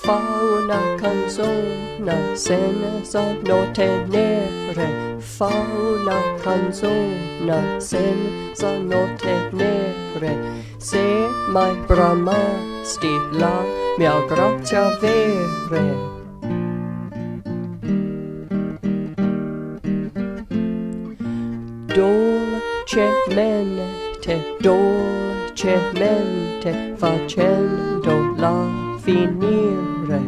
fa una canzone senza note nere, fa una canzone senza note nere. Se mai bramasti la mia grazia vere. Dolcemente facendola finire.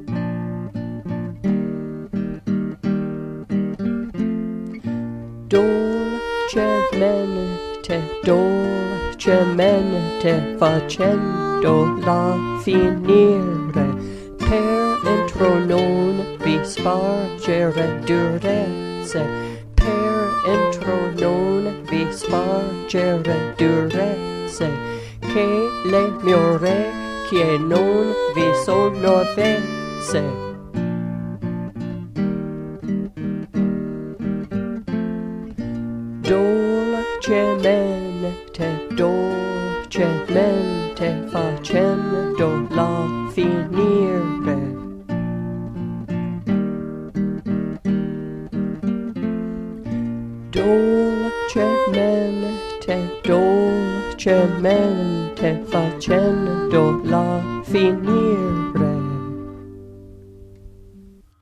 Dolcemente facendola finire. Per entro non vi spargere durezze, per entro non vi spargere durezze, che le mie orecchie non vi sono avvezze. Dolcemente facendola finire. Dolcemente facendola finire.